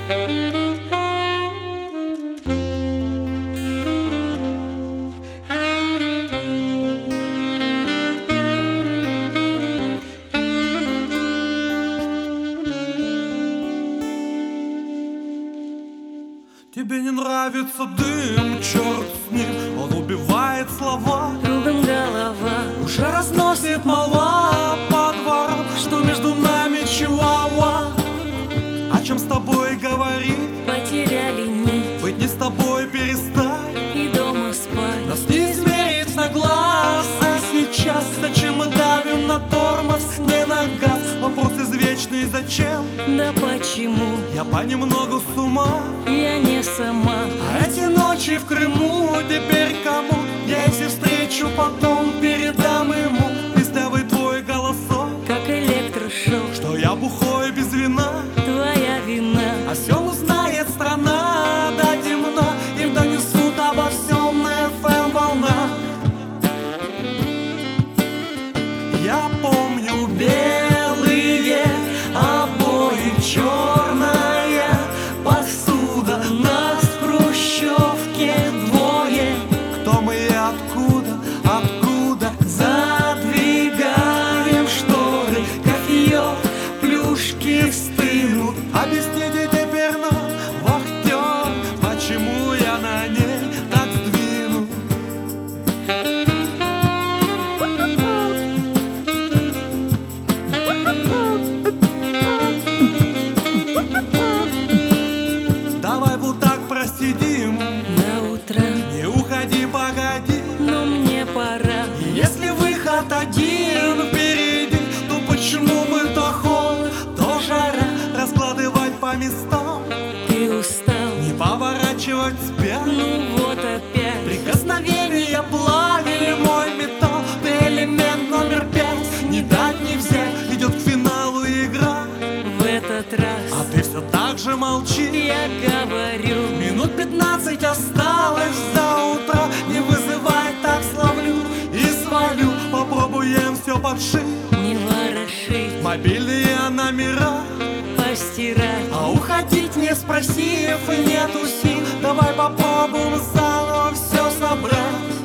Тебе не нравится дым, черт с ним, он убивает слова. Кругом голова, уже разносит молва по дворам, что между нами чуауа. О чем с тобой говорить? потеряли нить, Быть не с тобой перестань и дома спать. нас не измерить на глаз. А сейчас зачем мы давим на тормоз, не на газ? Вопрос извечный, зачем? Да почему? Я понемногу с ума. Я не сама. А эти ночи в Крыму теперь кому? Я если встречу, потом передам ему пестлявый твой голосок, Как электрошок, что я бухой без вина. твоя вина. О всем узнает страна, да темно, им донесут обо всем на FM волна. Я помню белые обои, черная посуда, нас в хрущевке двое. Кто мы и откуда, откуда? Задвигаем шторы, кофеек, плюшки стынут. Объясните теперь нам, вахтер, почему я на ней так сдвину? Давай вот так просидим, До утра, не уходи, погоди. но мне пора. И если выход один впереди, то почему мы то холод, то жара? Раскладывать по местам, Ты устал, не поворачивать спят. ну вот опять. Прикосновения плавили мой металл. Ты элемент номер 5, не дать не взять. Идет к финалу игра, В этот раз а ты все так же молчишь. я говорю, Минут 15 осталось до утра. Не вызывай, так словлю и свалю. Попробуем все подшить, не ворошить, мобильные номера, постирать. а уходить не спросив, и нету сил. Давай попробуем заново все собрать.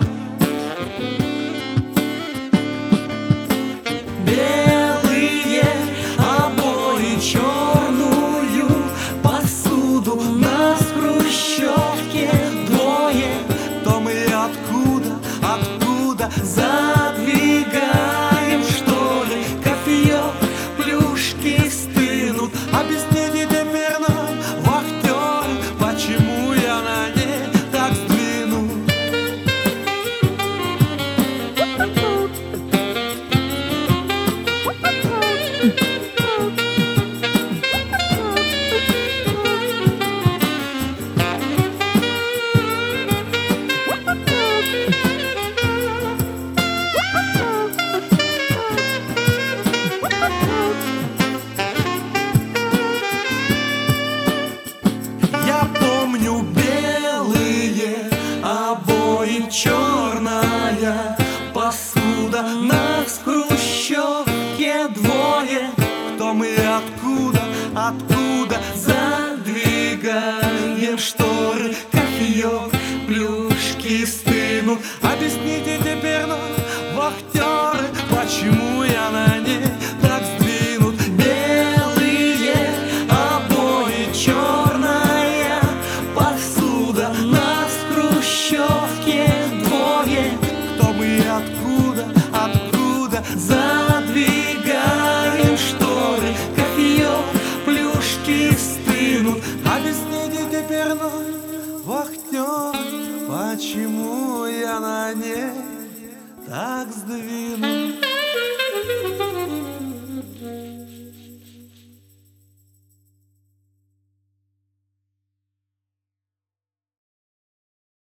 Белые обои, черную посуду, нас в хрущевке двое. Кто мы и откуда, откуда? Задвигаем шторы, кофеек, плюшки стынут. Объясните теперь нам, вахтер, почему я на ней так сдвину? Я помню белые обои, черная посуда, нас в хрущевке двое. Кто мы и откуда, откуда? Задвигаем шторы, кофеек, плюшки стынут. Объясните теперь нам, вахтеры, почему я на ней так сдвинут? Белые обои, черная посуда, нас в хрущевке двое. Кто мы и откуда, откуда? Задвигаем шторы, кофеек, плюшки стынут. Объясните теперь нам, вахтер, почему я на ней так сдвинут?